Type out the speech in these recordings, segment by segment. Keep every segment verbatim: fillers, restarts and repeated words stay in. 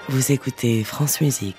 Vous écoutez France Musique.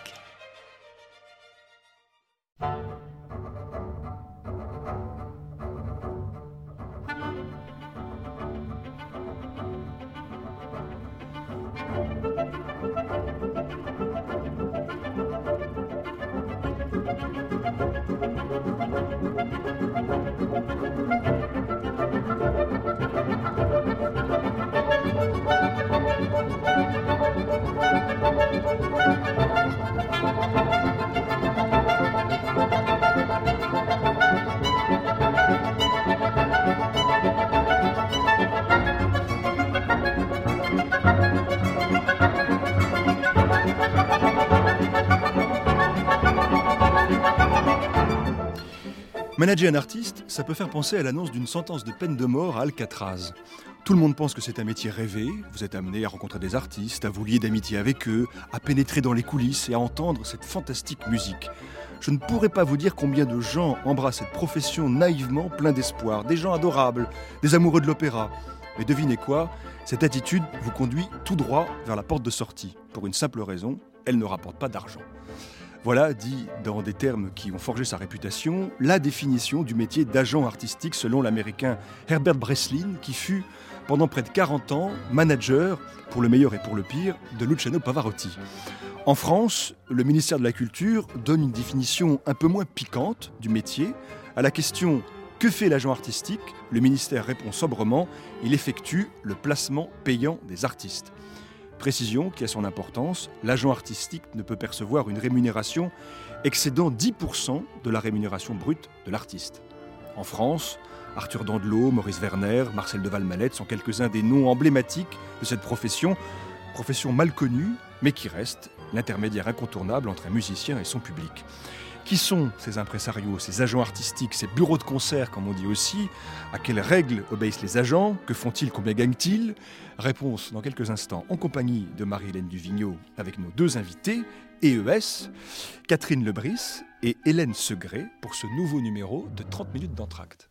Manager un artiste, ça peut faire penser à l'annonce d'une sentence de peine de mort à Alcatraz. Tout le monde pense que c'est un métier rêvé, vous êtes amené à rencontrer des artistes, à vous lier d'amitié avec eux, à pénétrer dans les coulisses et à entendre cette fantastique musique. Je ne pourrais pas vous dire combien de gens embrassent cette profession naïvement plein d'espoir, des gens adorables, des amoureux de l'opéra. Mais devinez quoi, cette attitude vous conduit tout droit vers la porte de sortie. Pour une simple raison, elle ne rapporte pas d'argent. Voilà, dit dans des termes qui ont forgé sa réputation, la définition du métier d'agent artistique selon l'américain Herbert Breslin, qui fut pendant près de quarante ans manager, pour le meilleur et pour le pire, de Luciano Pavarotti. En France, le ministère de la Culture donne une définition un peu moins piquante du métier. À la question « Que fait l'agent artistique ?», le ministère répond sobrement « Il effectue le placement payant des artistes ». Précision qui a son importance, l'agent artistique ne peut percevoir une rémunération excédant dix pour cent de la rémunération brute de l'artiste. En France, Arthur Dandelot, Maurice Werner, Marcel de Valmalette sont quelques-uns des noms emblématiques de cette profession, profession mal connue, mais qui reste l'intermédiaire incontournable entre un musicien et son public. Qui sont ces impresarios, ces agents artistiques, ces bureaux de concert, comme on dit aussi? À quelles règles obéissent les agents? Que font-ils? Combien gagnent-ils? Réponse dans quelques instants en compagnie de Marie-Hélène Duvigneau avec nos deux invités, E E S, Catherine Lebris et Hélène Segré pour ce nouveau numéro de trente minutes d'entracte.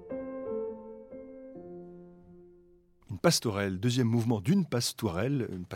Pastorelle, deuxième mouvement d'une pastourelle, une pas-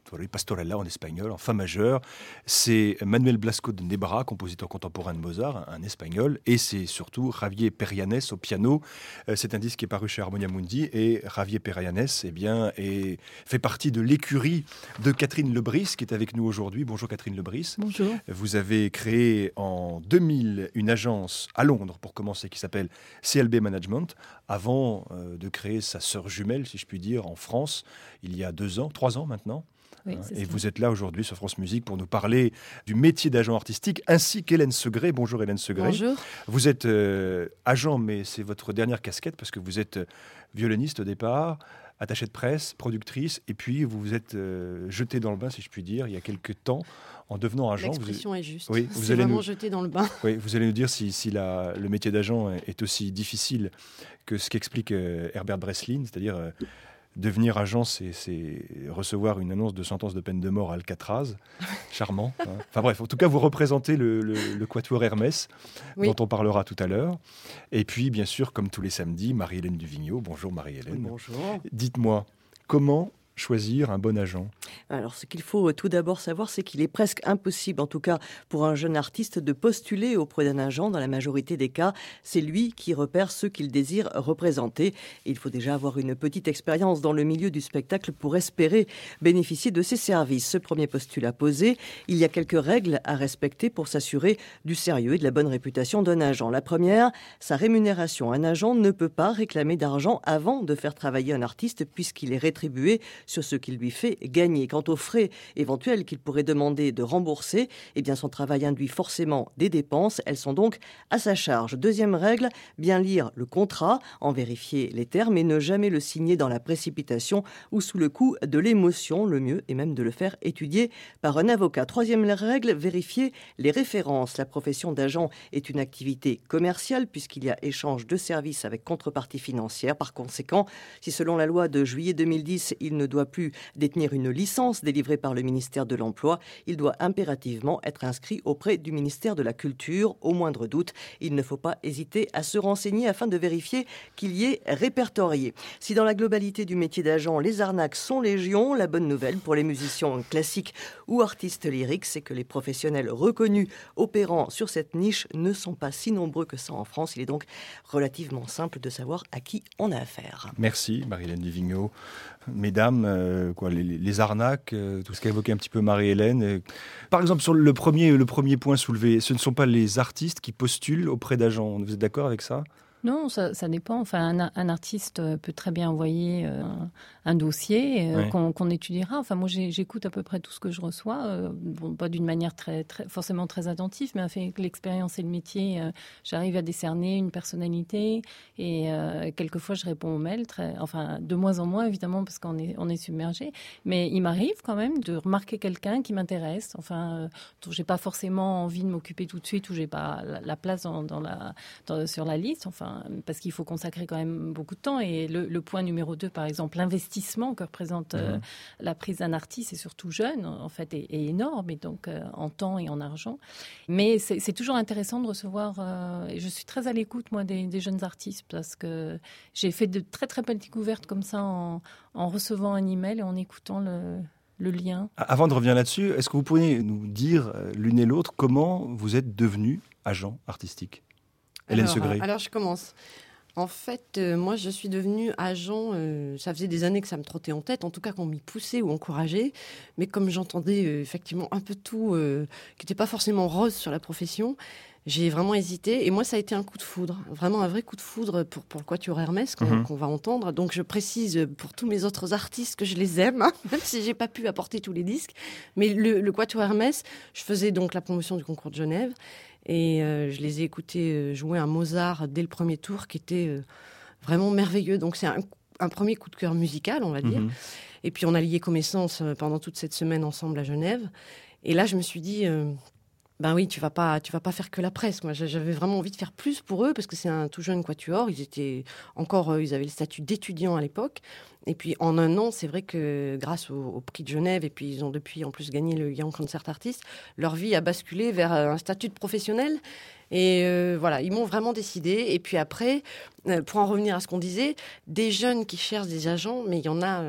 Pastorella en espagnol, en fa majeur. C'est Manuel Blasco de Nebra, compositeur contemporain de Mozart, un espagnol, et c'est surtout Javier Perianes au piano. C'est un disque qui est paru chez Harmonia Mundi, et Javier Perianes eh bien, est, fait partie de l'écurie de Catherine Lebris, qui est avec nous aujourd'hui. Bonjour Catherine Lebris. Bonjour. Vous avez créé en deux mille une agence à Londres, pour commencer, qui s'appelle C L B Management, avant euh, de créer sa sœur jumelle, si je puis dire, en France, il y a deux ans, trois ans maintenant. Oui, hein, c'est et ça. vous êtes là aujourd'hui sur France Musique pour nous parler du métier d'agent artistique, ainsi qu'Hélène Segré. Bonjour Hélène Segré. Bonjour. Vous êtes euh, agent, mais c'est votre dernière casquette, parce que vous êtes violoniste au départ, attachée de presse, productrice, et puis vous vous êtes euh, jetée dans le bain, si je puis dire, il y a quelques temps, en devenant agent. L'expression vous... est juste. Oui, vous c'est allez vraiment nous... jeté dans le bain. Oui, vous allez nous dire si, si la, le métier d'agent est aussi difficile que ce qu'explique euh, Herbert Breslin, c'est-à-dire euh, devenir agent, c'est, c'est recevoir une annonce de sentence de peine de mort à Alcatraz. Charmant. Hein. Enfin bref, en tout cas, vous représentez le, le, le Quatuor Hermès, Oui. dont on parlera tout à l'heure. Et puis, bien sûr, comme tous les samedis, Marie-Hélène Duvigneau. Bonjour Marie-Hélène. Oui, bonjour. Dites-moi, comment choisir un bon agent? Alors, ce qu'il faut tout d'abord savoir, c'est qu'il est presque impossible, en tout cas pour un jeune artiste, de postuler auprès d'un agent. Dans la majorité des cas, c'est lui qui repère ceux qu'il désire représenter. Et il faut déjà avoir une petite expérience dans le milieu du spectacle pour espérer bénéficier de ses services. Ce premier postulat posé, il y a quelques règles à respecter pour s'assurer du sérieux et de la bonne réputation d'un agent. La première, sa rémunération. Un agent ne peut pas réclamer d'argent avant de faire travailler un artiste, puisqu'il est rétribué sur ce qu'il lui fait gagner. Quant aux frais éventuels qu'il pourrait demander de rembourser, eh bien son travail induit forcément des dépenses. Elles sont donc à sa charge. Deuxième règle, bien lire le contrat, en vérifier les termes et ne jamais le signer dans la précipitation ou sous le coup de l'émotion. Le mieux est même de le faire étudier par un avocat. Troisième règle, vérifier les références. La profession d'agent est une activité commerciale puisqu'il y a échange de services avec contrepartie financière. Par conséquent, si selon la loi de juillet deux mille dix, il ne doit plus détenir une licence délivrée par le ministère de l'Emploi, il doit impérativement être inscrit auprès du ministère de la Culture. Au moindre doute, il ne faut pas hésiter à se renseigner afin de vérifier qu'il y est répertorié. Si dans la globalité du métier d'agent, les arnaques sont légion, la bonne nouvelle pour les musiciens classiques ou artistes lyriques, c'est que les professionnels reconnus opérant sur cette niche ne sont pas si nombreux que ça en France. Il est donc relativement simple de savoir à qui on a affaire. Merci Marie-Hélène Duvigneau. Mesdames, euh, quoi, les, les arnaques, euh, tout ce qu'a évoqué un petit peu Marie-Hélène. Euh, par exemple, sur le premier, le premier point soulevé, ce ne sont pas les artistes qui postulent auprès d'agents. Vous êtes d'accord avec ça ? Non, ça, ça dépend. Enfin, un, un artiste peut très bien envoyer euh, un, un dossier euh, ouais. qu'on, qu'on étudiera. Enfin, moi, j'ai, j'écoute à peu près tout ce que je reçois. Euh, bon, pas d'une manière très, très, forcément très attentive, mais avec l'expérience et le métier, euh, j'arrive à décerner une personnalité. Et euh, quelquefois, je réponds aux mails. Très, enfin, de moins en moins, évidemment, parce qu'on est, on est submergé. Mais il m'arrive quand même de remarquer quelqu'un qui m'intéresse. Enfin, euh, dont j'ai pas forcément envie de m'occuper tout de suite, où j'ai pas la, la place dans, dans la, dans, sur la liste. Enfin, parce qu'il faut consacrer quand même beaucoup de temps. Et le, le point numéro deux, par exemple, l'investissement que représente mmh. euh, la prise d'un artiste, et surtout jeune, en fait, est, est énorme, et donc euh, en temps et en argent. Mais c'est, c'est toujours intéressant de recevoir... Euh, et je suis très à l'écoute, moi, des, des jeunes artistes, parce que j'ai fait de très, très belles découvertes comme ça en, en recevant un email et en écoutant le... le lien. Avant de revenir là-dessus, est-ce que vous pourriez nous dire, euh, l'une et l'autre, comment vous êtes devenu agent artistique ? Hélène alors, Segré. Alors, je commence. En fait, euh, moi, je suis devenue agent. Euh, ça faisait des années que ça me trottait en tête, en tout cas qu'on m'y poussait ou encourageait. Mais comme j'entendais euh, effectivement un peu tout, euh, qui n'était pas forcément rose sur la profession, j'ai vraiment hésité. Et moi, ça a été un coup de foudre, vraiment un vrai coup de foudre pour, pour le Quatuor Hermès qu'on, mm-hmm. qu'on va entendre. Donc, je précise pour tous mes autres artistes que je les aime, hein, même si j'ai pas pu apporter tous les disques. Mais le, le Quatuor Hermès, je faisais donc la promotion du concours de Genève. Et euh, je les ai écoutés euh, jouer un Mozart dès le premier tour qui était euh, vraiment merveilleux. Donc c'est un, un premier coup de cœur musical, on va dire. Mmh. Et puis on a lié connaissance euh, pendant toute cette semaine ensemble à Genève. Et là, je me suis dit, euh, ben oui, tu vas pas, tu vas pas faire que la presse. Moi, j'avais vraiment envie de faire plus pour eux parce que c'est un tout jeune quatuor. Ils étaient encore, euh, ils avaient le statut d'étudiants à l'époque. Et puis en un an, c'est vrai que grâce au, au prix de Genève, et puis ils ont depuis en plus gagné le Young Concert Artist, leur vie a basculé vers un statut de professionnel. Et euh, voilà, ils m'ont vraiment décidé. Et puis après, euh, pour en revenir à ce qu'on disait, des jeunes qui cherchent des agents, mais il y en a... Euh,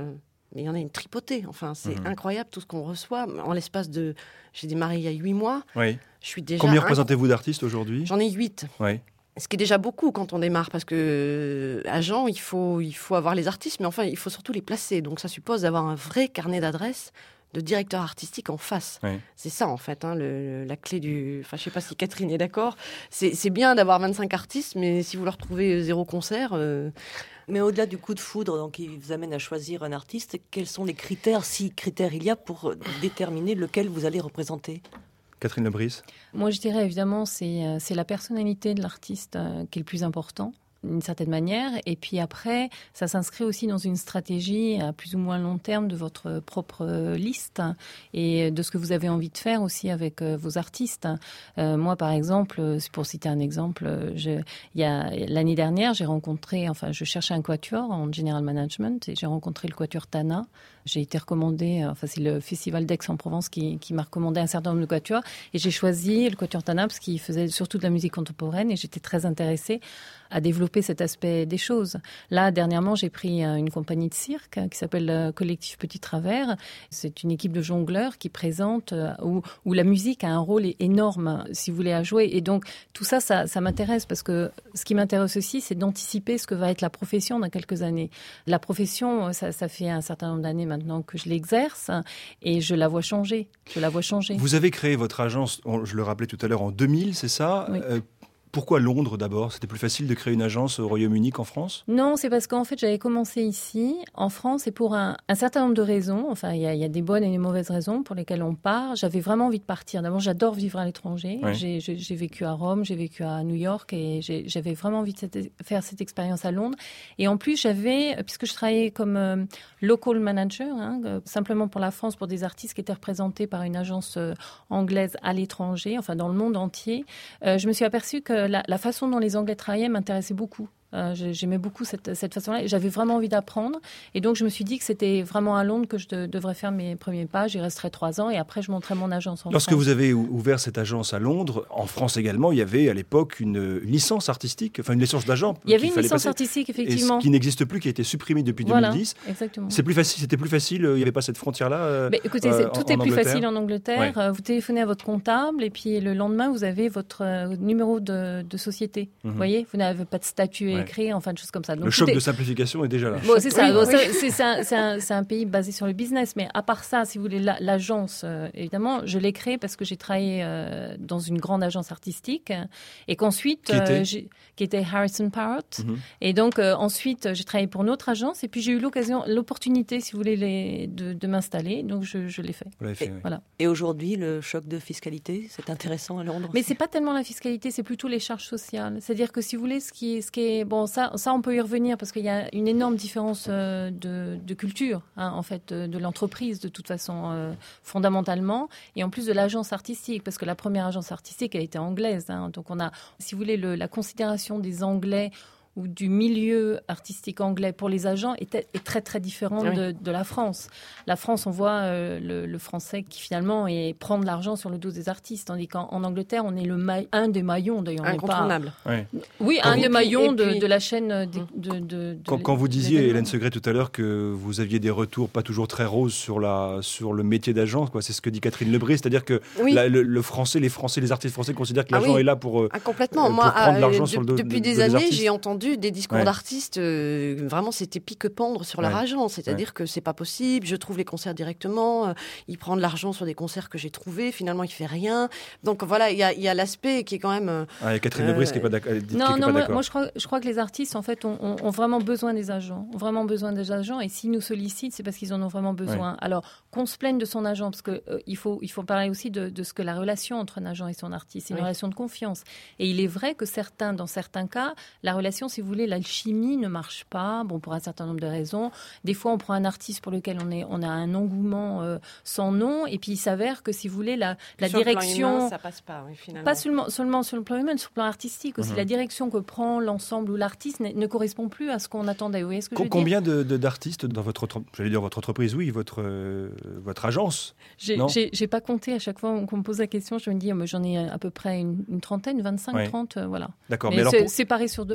mais il y en a une tripotée. Enfin, c'est Mmh. incroyable tout ce qu'on reçoit. En l'espace de... J'ai démarré il y a huit mois. Oui. Je suis déjà... Combien inc- représentez-vous d'artistes aujourd'hui? J'en ai huit. Oui. Ce qui est déjà beaucoup quand on démarre, parce que euh, agent, il faut, il faut avoir les artistes, mais enfin, il faut surtout les placer. Donc ça suppose d'avoir un vrai carnet d'adresses de directeur artistique en face. Oui. C'est ça, en fait, hein, le, la clé du... Enfin, je ne sais pas si Catherine est d'accord. C'est, c'est bien d'avoir vingt-cinq artistes, mais si vous leur trouvez zéro concert... Euh... Mais au-delà du coup de foudre donc, qui vous amène à choisir un artiste, quels sont les critères, si critères il y a, pour déterminer lequel vous allez représenter? Catherine Lebris. Moi, je dirais évidemment, c'est, euh, c'est la personnalité de l'artiste euh, qui est le plus important, d'une certaine manière. Et puis après, ça s'inscrit aussi dans une stratégie à plus ou moins long terme de votre propre euh, liste et de ce que vous avez envie de faire aussi avec euh, vos artistes. Euh, moi, par exemple, pour citer un exemple, je, il y a, l'année dernière, j'ai rencontré, enfin, je cherchais un quatuor en general management et j'ai rencontré le quatuor Tana. J'ai été recommandée, enfin c'est le Festival d'Aix-en-Provence qui, qui m'a recommandé un certain nombre de quatuors et j'ai choisi le quatuor Tana parce qu'il faisait surtout de la musique contemporaine et j'étais très intéressée à développer cet aspect des choses. Là, dernièrement, j'ai pris une compagnie de cirque qui s'appelle Collectif Petit Travers. C'est une équipe de jongleurs qui présente, où, où la musique a un rôle énorme, si vous voulez, à jouer. Et donc, tout ça, ça, ça m'intéresse parce que ce qui m'intéresse aussi, c'est d'anticiper ce que va être la profession dans quelques années. La profession, ça, ça fait un certain nombre d'années maintenant que je l'exerce et je la vois changer. Je la vois changer. Vous avez créé votre agence, je le rappelais tout à l'heure, en deux mille, c'est ça? Oui. euh, Pourquoi Londres d'abord? C'était plus facile de créer une agence au Royaume-Uni qu'en France? Non, c'est parce qu'en fait, j'avais commencé ici, en France, et pour un, un certain nombre de raisons. Enfin, il y, y a des bonnes et des mauvaises raisons pour lesquelles on part. J'avais vraiment envie de partir. D'abord, j'adore vivre à l'étranger. Ouais. J'ai, j'ai, j'ai vécu à Rome, j'ai vécu à New York, et j'ai, j'avais vraiment envie de cette, faire cette expérience à Londres. Et en plus, j'avais, puisque je travaillais comme euh, local manager, hein, euh, simplement pour la France, pour des artistes qui étaient représentés par une agence euh, anglaise à l'étranger, enfin dans le monde entier, euh, je me suis aperçue que la, la façon dont les Anglais travaillaient m'intéressait beaucoup. Euh, j'aimais beaucoup cette, cette façon-là. J'avais vraiment envie d'apprendre. Et donc, je me suis dit que c'était vraiment à Londres que je de, devrais faire mes premiers pas. J'y resterai trois ans et après, je monterai mon agence en Lorsque France. vous avez ouvert cette agence à Londres, en France également, il y avait à l'époque une, une licence artistique, enfin une licence d'agent. Il y avait qu'il une fallait licence passer, artistique, et effectivement. ce qui n'existe plus, qui a été supprimée depuis Voilà, deux mille dix. exactement. C'est plus facile, c'était plus facile, il n'y avait pas cette frontière-là euh, Mais écoutez, euh, c'est- en- tout en est plus Angleterre. facile en Angleterre. Ouais. Euh, Vous téléphonez à votre comptable et puis le lendemain, vous avez votre euh, numéro de, de société. Mhm. Vous voyez, vous n'avez pas de statut Ouais. écrit, enfin, de choses comme ça. Donc, Le tout choc est- de simplification est déjà là. Bon, c'est ça. Oui, Bon, oui. ça, c'est, c'est un, c'est un- c'est un pays basé sur le business. Mais à part ça, si vous voulez, la- l'agence, euh, évidemment, je l'ai créée parce que j'ai travaillé euh, dans une grande agence artistique et qu'ensuite, Qui était j'ai- qui était Harrison Parrott. Mhm. Et donc, euh, ensuite, j'ai travaillé pour une autre agence et puis j'ai eu l'occasion, l'opportunité, si vous voulez, les- de, de m'installer. Donc, je, je l'ai fait. Vous l'avez fait, Et- oui. Voilà. Et aujourd'hui, le choc de fiscalité, c'est intéressant à Londres Mais aussi. c'est pas tellement la fiscalité, c'est plutôt les charges sociales. C'est-à-dire que si vous voulez, ce qui est, ce qui est bon, ça, ça on peut y revenir parce qu'il y a une énorme différence euh, de, de culture, hein, en fait, de, de l'entreprise de toute façon euh, fondamentalement, et en plus de l'agence artistique, parce que la première agence artistique a été anglaise. Hein, donc on a, si vous voulez, le, la considération des Anglais ou du milieu artistique anglais pour les agents est, est très très différente Oui. de, de la France. La France, on voit euh, le, le français qui finalement est, prend de l'argent sur le dos des artistes, tandis qu'en en Angleterre, on est le ma- un des maillons d'ailleurs. on n'est pas- Incontournable. Ouais. Oui, Quand un vous- des Et puis- maillons et de, puis- de la chaîne des- de, de, de, Quand, de- quand vous de disiez, l'événement. Hélène Segret, tout à l'heure, que vous aviez des retours pas toujours très roses sur, la, sur le métier d'agent, quoi, c'est ce que dit Catherine Lebris, c'est-à-dire que Oui. la- le, le français, les Français, les artistes français considèrent que Ah l'agent oui. est là pour... euh, Ah, complètement. euh, Moi, pour prendre ah, l'argent euh, sur le de- dos depuis de- des des années, artistes. j'ai entendu des discours Ouais. d'artistes. euh, vraiment, c'était pique-pendre sur leur Ouais. agent. C'est-à-dire que c'est pas possible. Je trouve les concerts directement. euh, il prend de l'argent sur des concerts que j'ai trouvés. Finalement, il fait rien. Donc voilà, il y a, il y a l'aspect qui est quand même. euh, Ah, il y a Catherine Euh, Lebris qui n'est pas d'accord. elle dit qu'elle Non, est non, pas moi, d'accord. moi, je, crois, je crois que les artistes, en fait, ont, ont- ont vraiment besoin des agents. Ont vraiment besoin des agents. Et s'ils nous sollicitent, c'est parce qu'ils en ont vraiment besoin. Alors, qu'on se plaigne de son agent, parce qu'il euh, il faut, il faut parler aussi de, de ce que la relation entre un agent et son artiste, c'est une Oui. relation de confiance. Et il est vrai que certains, dans certains cas, la relation, si vous voulez, l'alchimie ne marche pas, bon, pour un certain nombre de raisons. Des fois, on prend un artiste pour lequel on, est, on a un engouement euh, sans nom, et puis il s'avère que, si vous voulez, la, la sur le plan direction... humain, ça passe pas, oui, finalement. Pas seulement, seulement sur le plan humain, sur le plan artistique aussi. Mhm. La direction que prend l'ensemble ou l'artiste ne, ne correspond plus à ce qu'on attendait. Vous voyez ce que Co- je veux dire? Combien de, de- d'artistes dans votre, entre- j'allais dire votre entreprise, oui, votre, euh, votre agence? J'ai, non j'ai, j'ai pas compté à chaque fois qu'on me pose la question. Je me dis, oh, mais j'en ai à peu près une, une trentaine, vingt-cinq, Ouais. trente, euh, voilà. D'accord, Mais, mais alors, c'est pour- séparé sur deux, enfin mais alors deux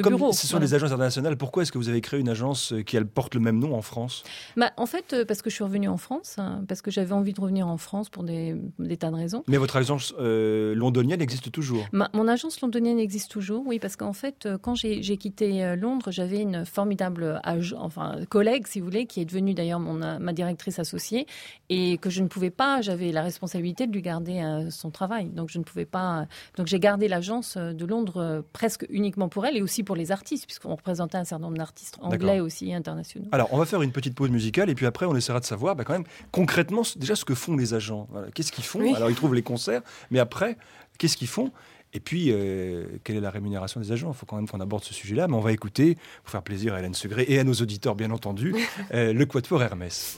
comme bureau. ce sont Voilà. des agences internationales, pourquoi est-ce que vous avez créé une agence qui elle, porte le même nom en France ? Bah, en fait, euh, parce que je suis revenue en France, hein, parce que j'avais envie de revenir en France pour des, des tas de raisons. Mais votre agence euh, londonienne existe toujours ? Ma, mon agence londonienne existe toujours, oui, parce qu'en fait, euh, quand j'ai, j'ai quitté euh, Londres, j'avais une formidable ag- enfin, collègue, si vous voulez, qui est devenue d'ailleurs mon, euh, ma directrice associée, et que je ne pouvais pas, j'avais la responsabilité de lui garder euh, son travail. Donc, je ne pouvais pas. Euh, donc, j'ai gardé l'agence de Londres euh, presque uniquement pour elle et aussi pour les artistes, puisqu'on représentait un certain nombre d'artistes anglais D'accord. aussi, internationaux. Alors, on va faire une petite pause musicale et puis après, on essaiera de savoir bah, quand même concrètement déjà ce que font les agents. Voilà. Qu'est-ce qu'ils font ? Oui. Alors, ils trouvent les concerts, mais après, qu'est-ce qu'ils font ? Et puis, euh, quelle est la rémunération des agents ? Il faut quand même qu'on aborde ce sujet-là, mais on va écouter, pour faire plaisir à Hélène Segré et à nos auditeurs, bien entendu, euh, le Quatuor Hermès.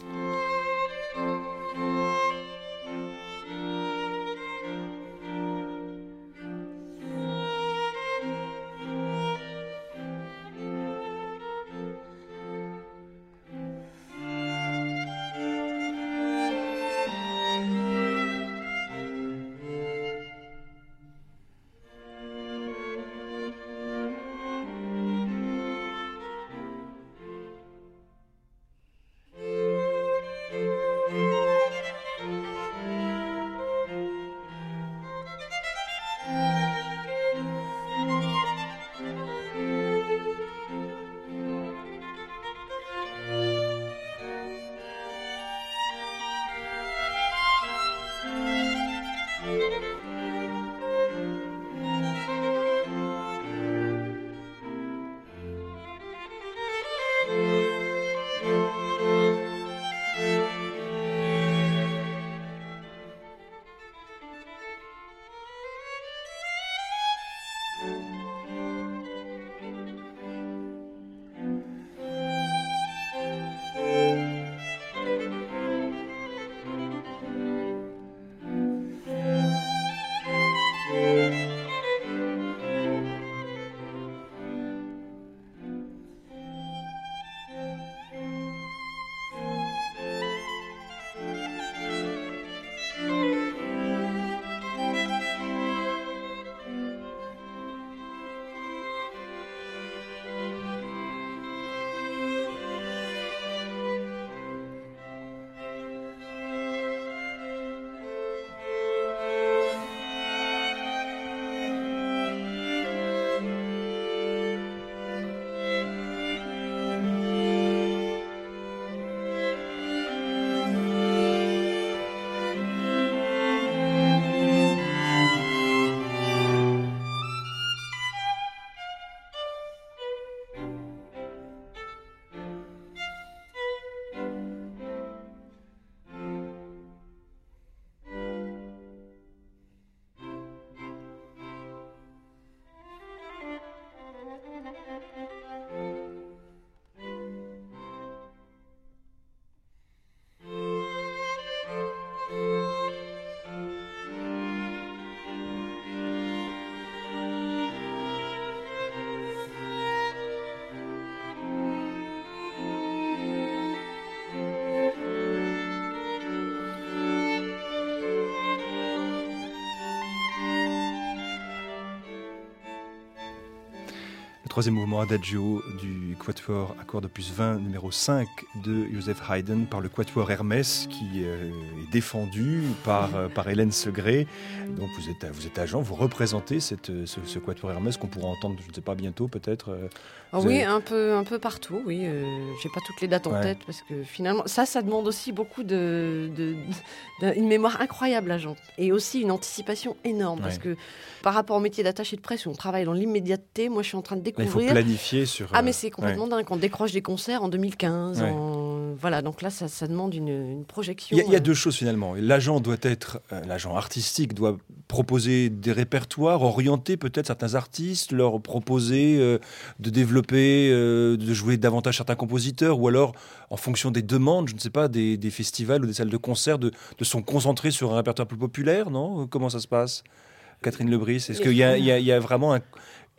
Troisième mouvement Adagio du Quatuor Accord de plus vingt, numéro cinq de Joseph Haydn par le Quatuor Hermès qui euh, est défendu par, euh, par Hélène Segré. Donc vous êtes, vous êtes agent, vous représentez cette, ce, ce Quatuor Hermès qu'on pourra entendre, je ne sais pas, bientôt peut-être. Euh, oh oui, avez... un peu, un peu partout, oui. Euh, j'ai pas toutes les dates en ouais. tête parce que finalement, ça, ça demande aussi beaucoup de, de, de, une mémoire incroyable, agent, et aussi une anticipation énorme ouais. parce que par rapport au métier d'attaché de presse où on travaille dans l'immédiateté, moi je suis en train de découvrir. Là, il faut planifier sur. Ah mais c'est complètement ouais. dingue. On décroche des concerts en deux mille quinze. Ouais. En... Voilà, donc là ça, ça demande une, une projection. Il y a, il y a euh... deux choses finalement. L'agent doit être, euh, l'agent artistique doit proposer des répertoires, orienter peut-être certains artistes, leur proposer euh, de développer, euh, de jouer davantage certains compositeurs, ou alors en fonction des demandes, je ne sais pas, des, des festivals ou des salles de concert, de, de se concentrer sur un répertoire plus populaire, non ? Comment ça se passe ? Catherine Lebris, est-ce qu'il y a, il y a, il y a vraiment un,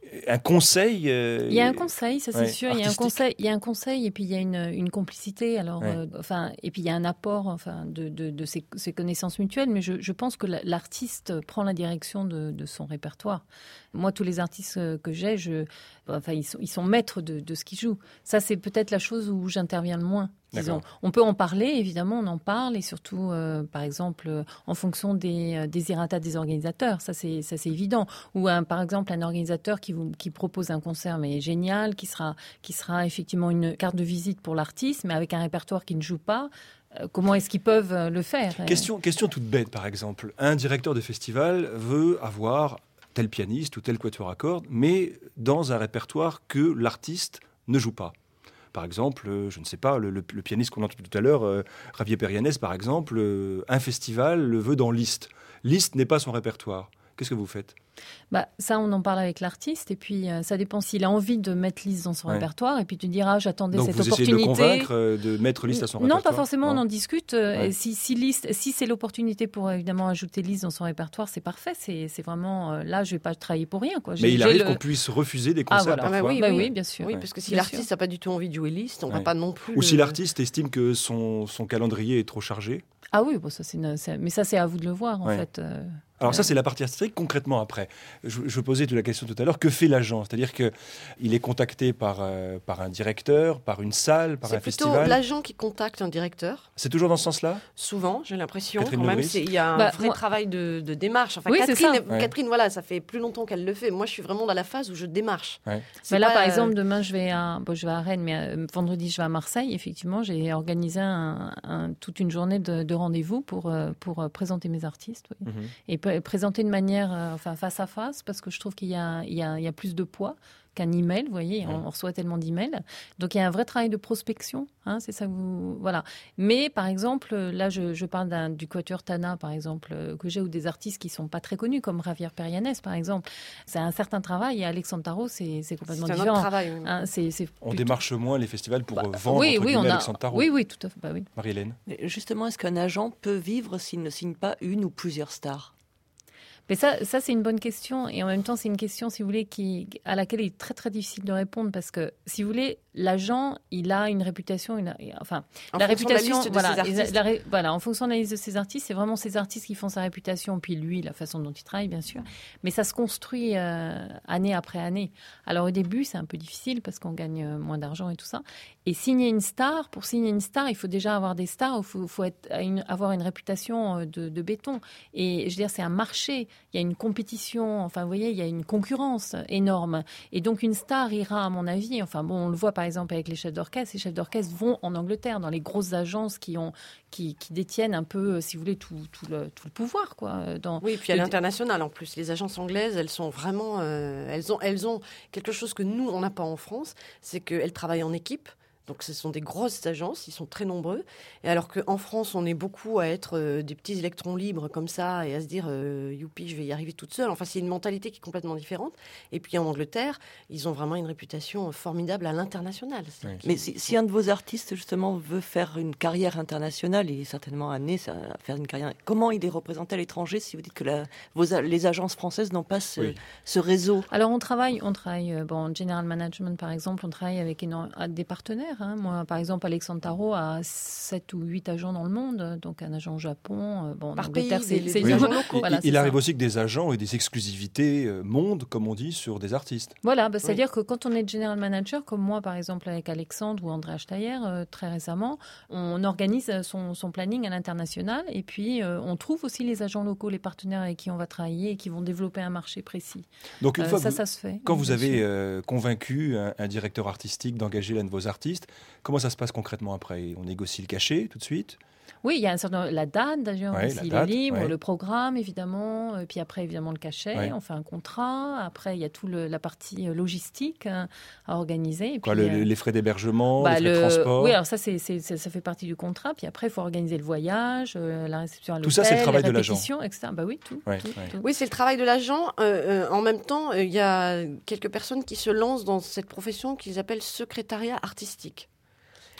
un conseil. Euh, il y a un conseil, ça c'est ouais, sûr. Il y a un conseil, il y a un conseil et puis il y a une, une complicité. Alors, ouais. euh, enfin, et puis il y a un apport, enfin, de, de, de ces, ces connaissances mutuelles. Mais je, je pense que l'artiste prend la direction de, de son répertoire. Moi, tous les artistes que j'ai, je, enfin, ils sont, ils sont maîtres de, de ce qu'ils jouent. Ça, c'est peut-être la chose où j'interviens le moins. Disons. On peut en parler, évidemment, on en parle, et surtout, euh, par exemple, euh, en fonction des euh, desiderata des organisateurs, ça c'est, ça c'est évident. Ou un, par exemple, un organisateur qui, vous, qui propose un concert mais génial, qui sera, qui sera effectivement une carte de visite pour l'artiste, mais avec un répertoire qui ne joue pas. Euh, comment est-ce qu'ils peuvent le faire ? Question, question toute bête, par exemple. Un directeur de festival veut avoir tel pianiste ou tel quatuor à cordes, mais dans un répertoire que l'artiste ne joue pas. Par exemple, euh, je ne sais pas, le, le, le pianiste qu'on a entendu tout à l'heure, euh, Javier Perianes, par exemple, euh, un festival le veut dans Liszt. Liszt n'est pas son répertoire. Qu'est-ce que vous faites ? Bah, ça, on en parle avec l'artiste, et puis euh, ça dépend s'il a envie de mettre Liszt dans son ouais. répertoire, et puis tu diras, ah, j'attendais Donc cette vous opportunité. Donc vous essayez de le convaincre euh, de mettre Liszt à son non, répertoire ? Non, pas forcément, non. on en discute. Euh, ouais. si, si, Liszt, si c'est l'opportunité pour évidemment ajouter Liszt dans son répertoire, c'est parfait. C'est, c'est vraiment, euh, là, je ne vais pas travailler pour rien. Quoi. Mais J'ai, il arrive le... qu'on puisse refuser des concerts ah, voilà. parfois. Ah, bah oui, bah, oui. oui, bien sûr. Oui, parce que si bien l'artiste n'a pas du tout envie de jouer Liszt, on ne ouais. va pas non plus... Ou le... si l'artiste estime que son, son calendrier est trop chargé. Ah oui, bon, ça, c'est une... c'est... mais ça, c'est à vous de le voir, en ouais. fait. Euh... Alors ça, c'est la partie artistique. Concrètement, après, je, je posais la question tout à l'heure, que fait l'agent ? C'est-à-dire qu'il est contacté par, euh, par un directeur, par une salle, par c'est un festival ? C'est plutôt l'agent qui contacte un directeur. C'est toujours dans ce sens-là ? Souvent, j'ai l'impression. Catherine quand même, Lebris. c'est, il y a un bah, vrai moi... travail de, de démarche. Enfin, oui, Catherine, c'est ça. Ouais. Catherine, voilà, ça fait plus longtemps qu'elle le fait. Moi, je suis vraiment dans la phase où je démarche. Ouais. Mais là, pas, par euh... exemple, demain, je vais à, bon, je vais à Rennes, mais euh, vendredi, je vais à Marseille. Effectivement, j'ai organisé un, un, toute une journée de, de rendez-vous pour, euh, pour euh, présenter mes artistes. Oui. Mm-hmm. Et p- présenter de manière, euh, enfin, face à face, parce que je trouve qu'il y a, il y a, il y a plus de poids qu'un email, vous voyez, on, on reçoit tellement d'emails. Donc, il y a un vrai travail de prospection, hein, c'est ça que vous... Voilà. Mais, par exemple, là, je, je parle d'un, du quatuor Tana, par exemple, que j'ai, ou des artistes qui ne sont pas très connus, comme Javier Perianes, par exemple. C'est un certain travail, et Alexandre Tarot, c'est, c'est complètement c'est différent. Un autre travail, oui. hein, c'est, c'est on plutôt... démarche moins les festivals pour bah, vendre, oui, entre oui, guillemets, on a... Alexandre Tarot. Oui, oui, tout à fait. Bah, oui. Marie-Hélène. Justement, est-ce qu'un agent peut vivre s'il ne signe pas une ou plusieurs stars ? Mais ça, ça, c'est une bonne question. Et en même temps, c'est une question, si vous voulez, qui, à laquelle il est très, très difficile de répondre. Parce que, si vous voulez, l'agent, il a une réputation... Une, enfin, en la réputation... De voilà, ses artistes. La, la, voilà, en fonction de la liste de ses artistes, c'est vraiment ces artistes qui font sa réputation. Puis lui, la façon dont il travaille, bien sûr. Mais ça se construit euh, année après année. Alors, au début, c'est un peu difficile parce qu'on gagne moins d'argent et tout ça. Et signer une star, pour signer une star, il faut déjà avoir des stars. Il faut, faut être, une, avoir une réputation de, de béton. Et je veux dire, c'est un marché. Il y a une compétition, enfin, vous voyez, il y a une concurrence énorme. Et donc, une star ira, à mon avis, enfin, bon, on le voit par exemple avec les chefs d'orchestre. Les chefs d'orchestre vont en Angleterre, dans les grosses agences qui, ont, qui, qui détiennent un peu, si vous voulez, tout, tout, le, tout le pouvoir, quoi. Dans oui, et puis à le... l'international, en plus. Les agences anglaises, elles sont vraiment... Euh, elles, ont, elles ont quelque chose que nous, on n'a pas en France, c'est qu'elles travaillent en équipe. Donc, ce sont des grosses agences, ils sont très nombreux. Et alors qu'en France, on est beaucoup à être euh, des petits électrons libres comme ça et à se dire euh, « youpi, je vais y arriver toute seule ». Enfin, c'est une mentalité qui est complètement différente. Et puis, en Angleterre, ils ont vraiment une réputation formidable à l'international. Oui. Mais si, si un de vos artistes, justement, veut faire une carrière internationale, il est certainement amené à faire une carrière... Comment il est représenté à l'étranger si vous dites que la, vos, les agences françaises n'ont pas ce, oui. ce réseau ? Alors, on travaille, on travaille bon, en General Management, par exemple, on travaille avec énorme, des partenaires. Hein. Moi, par exemple, Alexandre Tarot a sept ou huit agents dans le monde, donc un agent au Japon, bon, par en pays, Angleterre, c'est, des, c'est des agents locaux. Voilà, il c'est arrive ça. aussi que des agents et des exclusivités euh, monde, comme on dit, sur des artistes. Voilà, bah, c'est-à-dire oui. que quand on est general manager, comme moi, par exemple, avec Alexandre ou Andrea Steyer, euh, très récemment, on organise son, son planning à l'international et puis euh, on trouve aussi les agents locaux, les partenaires avec qui on va travailler et qui vont développer un marché précis. Donc, une euh, fois ça, vous, ça se fait. Quand vous avez euh, convaincu un, un directeur artistique d'engager l'un de vos artistes, comment ça se passe concrètement après ? On négocie le cachet tout de suite ? Oui, il y a un certain la date d'ailleurs, ouais, s'il est libre, ouais. le programme évidemment, et puis après évidemment le cachet, ouais. on fait un contrat, après il y a toute la partie logistique hein, à organiser. Et Quoi, puis, le, euh, les frais d'hébergement, bah, les frais le, de transport. Oui, alors ça, c'est, c'est, ça, ça fait partie du contrat, puis après il faut organiser le voyage, euh, la réception à l'hôtel, tout ça c'est le travail les de l'agent. et cetera. Bah oui, tout, ouais, tout, ouais. tout. Oui, c'est le travail de l'agent. Euh, euh, en même temps, il euh, y a quelques personnes qui se lancent dans cette profession qu'ils appellent secrétariat artistique.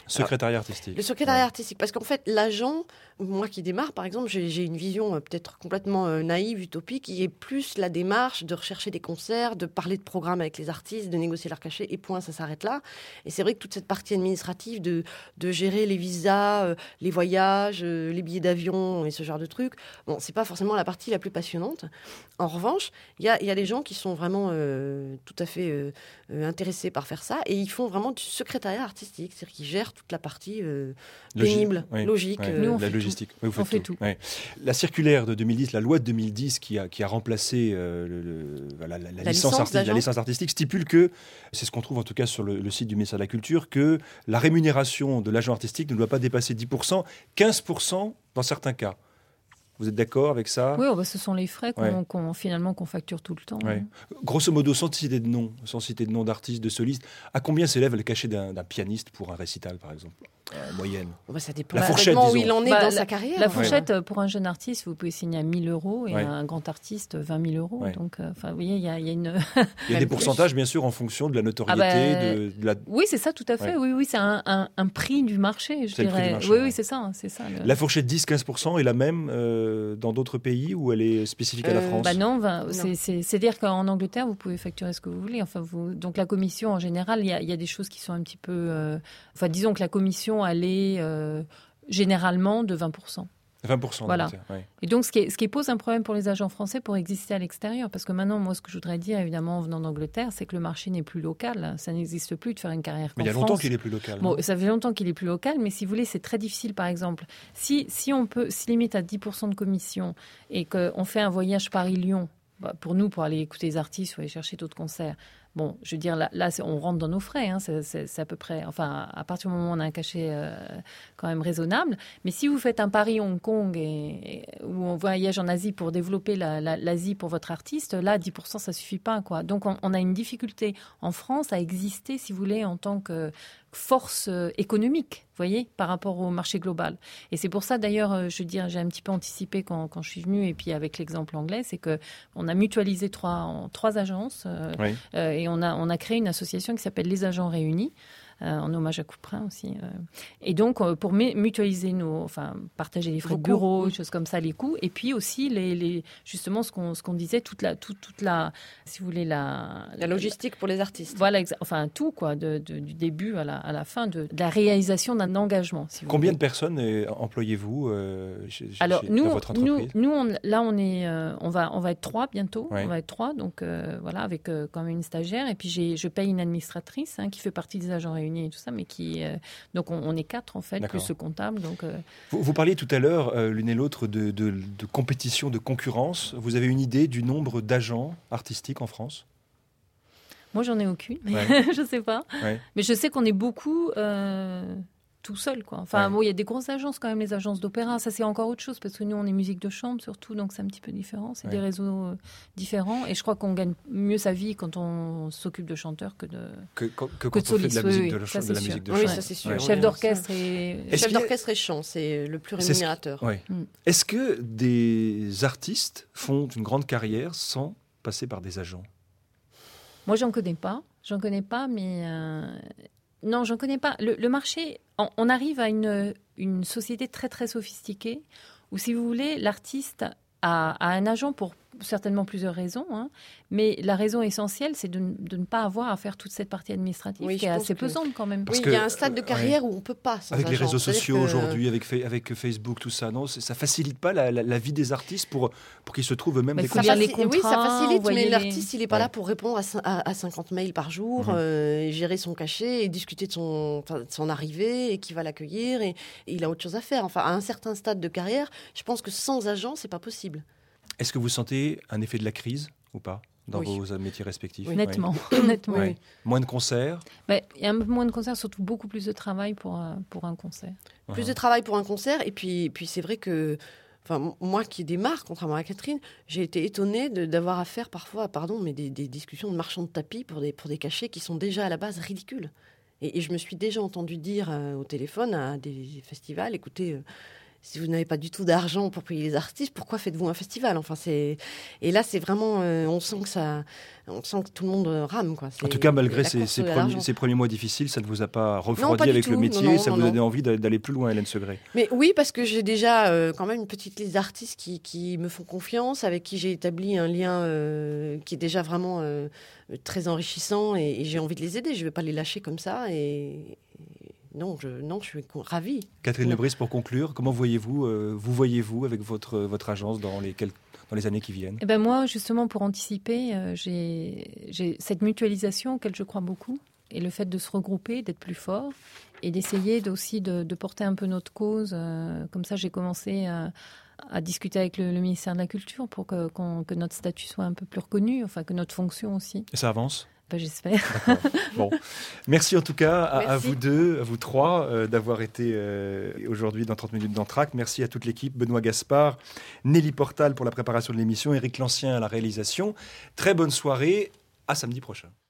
Secrétariat artistique. Le secrétariat ouais. artistique, parce qu'en fait, l'agent, moi qui démarre, par exemple, j'ai, j'ai une vision euh, peut-être complètement euh, naïve, utopique, qui est plus la démarche de rechercher des concerts, de parler de programmes avec les artistes, de négocier leur cachet, et point, ça s'arrête là. Et c'est vrai que toute cette partie administrative de, de gérer les visas, euh, les voyages, euh, les billets d'avion et ce genre de trucs, bon, c'est pas forcément la partie la plus passionnante. En revanche, il y a, y a des gens qui sont vraiment euh, tout à fait euh, euh, intéressés par faire ça, et ils font vraiment du secrétariat artistique, c'est-à-dire qu'ils gèrent toute la partie euh, Logi- pénible, oui, logique. oui, euh, Nous, on la fait logistique. Oui, vous faites On fait tout. Ouais. La circulaire de deux mille dix, la loi de deux mille dix qui a, qui a remplacé euh, le, le, voilà, la, la, La licence licence artistique, la d'agent. licence artistique stipule que, c'est ce qu'on trouve en tout cas sur le, le site du ministère de la Culture, que la rémunération de l'agent artistique ne doit pas dépasser dix pour cent, quinze pour cent dans certains cas. Vous êtes d'accord avec ça? Oui, oh bah, ce sont les frais qu'on, Ouais. qu'on, finalement qu'on facture tout le temps. Ouais. Grosso modo, sans citer de nom, sans citer de nom d'artistes, de solistes, à combien s'élève le cachet d'un, d'un pianiste pour un récital, par exemple, en moyenne? Bon, bah, ça dépend La fourchette, complètement où disons. il en est Bah, dans la- sa carrière. La hein. fourchette, euh, pour un jeune artiste, vous pouvez signer à mille euros et Ouais. un grand artiste, vingt mille euros. Ouais. Donc, euh, enfin, vous voyez, il y a, il y a une... Il y a des Même pourcentages, bien sûr, en fonction de la notoriété, Ah bah, de, de la... Oui, c'est ça, tout à fait. Ouais. Oui, oui, c'est un, un, un prix du marché, je C'est le prix dirais. du marché, oui, ouais. oui, c'est ça, c'est ça. le- La fourchette dix à quinze pour cent est la même euh, dans d'autres pays où elle est spécifique à la Euh, France? Bah non, ben, Non. c'est, c'est, c'est-à-dire qu'en Angleterre, vous pouvez facturer ce que vous voulez. Enfin, vous, donc la commission, en général, il y a, il y a des choses qui sont un petit peu... euh, enfin, disons que la commission, elle est euh, généralement de vingt pour cent. vingt pour cent. Voilà. d'Angleterre, ouais. Et donc, ce qui, est- ce qui pose un problème pour les agents français pour exister à l'extérieur. Parce que maintenant, moi, ce que je voudrais dire, évidemment, en venant d'Angleterre, c'est que le marché n'est plus local. Ça n'existe plus de faire une carrière Mais il y a qu'en longtemps France. qu'il est plus local. Bon, non ça fait longtemps qu'il est plus local, mais si vous voulez, c'est très difficile, par exemple. Si, si on peut se limite à dix pour cent de commission et qu'on fait un voyage Paris-Lyon, bah, pour nous, pour aller écouter les artistes ou aller chercher d'autres concerts, bon, je veux dire, là, là c'est- on rentre dans nos frais, hein, c'est, c'est- c'est à peu près, enfin, à partir du moment où on a un cachet euh, quand même raisonnable. Mais si vous faites un Paris-Hong Kong et, et- ou on voyage en Asie pour développer la- la- l'Asie pour votre artiste, là, dix pour cent, ça suffit pas, quoi. Donc, on, on a une difficulté en France à exister, si vous voulez, en tant que force euh, économique, vous voyez, par rapport au marché global. Et c'est pour ça, d'ailleurs, euh, je veux dire, j'ai un petit peu anticipé quand, quand je suis venue, et puis avec l'exemple anglais, c'est que on a mutualisé trois, en, trois agences, euh, Oui. euh, et on a, on a créé une association qui s'appelle Les Agents Réunis, euh, en hommage à Couperin aussi. euh. Et donc, euh, pour mu- mutualiser nos... Enfin, partager les frais Vos de coûts, bureau, oui. des choses comme ça, les coûts. Et puis aussi, les, les, justement, ce qu'on, ce qu'on disait, toute la, toute, toute la... Si vous voulez, la... La logistique pour les artistes. Voilà, exa- enfin tout, quoi, de, de- du début à la, à la fin, de, de la réalisation d'un engagement. Si vous Combien voulez. de personnes euh, employez-vous euh, chez, chez- Alors chez- nous, dans votre nous, entreprise? nous on, là on est, euh, on va, on va être trois bientôt. Ouais. On va être trois, donc euh, voilà, avec euh, quand même une stagiaire. Et puis j'ai, je paye une administratrice hein, qui fait partie des agents réunis et tout ça, mais qui, euh, donc on, on est quatre en fait, D'accord. plus ce comptable. Donc euh, Vous, vous parliez tout à l'heure, euh, l'une et l'autre, de, de- de compétition, de concurrence. Vous avez une idée du nombre d'agents artistiques en France? moi j'en ai aucune, Ouais. je sais pas. Ouais. Mais je sais qu'on est beaucoup euh, tout seul, quoi. Enfin, Ouais. bon, il y a des grosses agences quand même, les agences d'opéra. Ça, c'est encore autre chose parce que nous, on est musique de chambre surtout, donc c'est un petit peu différent. C'est Ouais. des réseaux euh, différents. Et je crois qu'on gagne mieux sa vie quand on s'occupe de chanteurs que de Que, que, que Que quand de on fait de la solistes, musique oui, de, oui, la- ça, de c'est la sûr. musique de Oui, chambre. ça, c'est sûr. Ouais. Oui, chef oui, d'orchestre et Est-ce Chef qu'il y a- d'orchestre et chant, c'est le plus C'est ce qui- rémunérateur. Ouais. Mm. Est-ce que des artistes font une grande carrière sans passer par des agents? Moi, j'en connais pas. J'en connais pas, mais euh, non, j'en connais pas. Le, le marché, on, on arrive à une, une société très très sophistiquée où, si vous voulez, l'artiste a, a un agent pour certainement plusieurs raisons, hein, mais la raison essentielle, c'est de, ne- de ne pas avoir à faire toute cette partie administrative Oui, qui je est pense assez que- pesante quand même. Parce Oui, que, il y a un stade de euh, carrière où on peut pas. Sans Avec les agent. réseaux C'est-à-dire sociaux que- aujourd'hui, avec, Fa- avec Facebook, tout ça, non, c'est- ça facilite pas la, la- la vie des artistes pour, pour qu'ils se trouvent eux-mêmes Bah, des il faut Ça lire concerts? les faci- oui, ça contrats, facilite, envoyer mais les- l'artiste, il n'est pas Ouais. là pour répondre à, cin- à- à cinquante mails par jour, Mhm. euh, et gérer son cachet et discuter de son, enfin, de son arrivée et qui va l'accueillir. Et, et il a autre chose à faire. Enfin, à un certain stade de carrière, je pense que sans agent, c'est pas possible. Est-ce que vous sentez un effet de la crise ou pas dans Oui. vos métiers respectifs? Oui. Nettement, nettement. Ouais. Moins de concerts? Ben, il y a un peu moins de concerts, surtout beaucoup plus de travail pour, un- pour un concert. Plus Uh-huh. de travail pour un concert. Et puis, puis c'est vrai que, enfin, m- moi qui démarre, contrairement à Catherine, j'ai été étonnée de- d'avoir à faire parfois, pardon, mais des, des discussions de marchands de tapis pour des, pour des cachets qui sont déjà à la base ridicules. Et, et je me suis déjà entendu dire euh, au téléphone à des festivals, écoutez, euh, si vous n'avez pas du tout d'argent pour payer les artistes, pourquoi faites-vous un festival? Enfin, c'est... Et là, c'est vraiment... Euh, on sent que ça... On sent que tout le monde rame, quoi. En tout cas, malgré ces, ces, premiers, ces premiers mois difficiles, ça ne vous a pas refroidi non, avec tout. le métier, non, non, ça non, vous a donné envie d'aller plus loin, Hélène Segré. Mais oui, parce que j'ai déjà euh, quand même une petite liste d'artistes qui, qui me font confiance, avec qui j'ai établi un lien euh, qui est déjà vraiment euh, très enrichissant, et, et j'ai envie de les aider. Je ne vais pas les lâcher comme ça, et... Non je, non, je suis ravie. Catherine ouais. Lebris, pour conclure, comment voyez-vous, euh, vous voyez-vous avec votre, votre agence dans les, quelques, dans les années qui viennent? Eh ben moi, justement, pour anticiper, euh, j'ai, j'ai cette mutualisation auquel je crois beaucoup, et le fait de se regrouper, d'être plus fort, et d'essayer aussi de, de porter un peu notre cause. Euh, comme ça, j'ai commencé à, à discuter avec le, le ministère de la Culture pour que, qu'on, que notre statut soit un peu plus reconnu, enfin que notre fonction aussi. Et ça avance? Ben, j'espère. Bon. Merci en tout cas à, Merci. à vous deux, à vous trois, euh, d'avoir été euh, aujourd'hui dans trente minutes d'Entracte. Merci à toute l'équipe, Benoît Gaspard, Nelly Portal pour la préparation de l'émission, Éric Lancien à la réalisation. Très bonne soirée, à samedi prochain.